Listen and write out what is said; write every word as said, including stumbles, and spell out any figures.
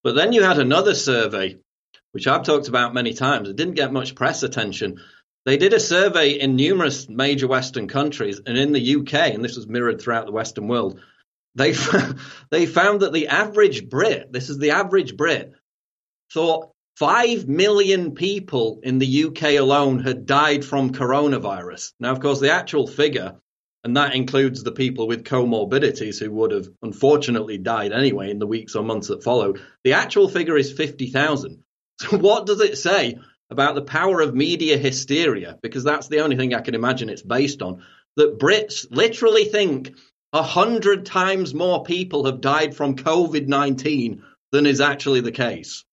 But then you had another survey, which I've talked about many times. It didn't get much press attention. They did a survey in numerous major Western countries, and in the U K, and this was mirrored throughout the Western world, they they found that the average Brit, this is the average Brit, thought five million people in the U K alone had died from coronavirus. Now, of course, the actual figure, and that includes the people with comorbidities who would have unfortunately died anyway in the weeks or months that followed, the actual figure is fifty thousand. So what does it say about the power of media hysteria? Because that's the only thing I can imagine it's based on. That Brits literally think a hundred times more people have died from COVID nineteen than is actually the case.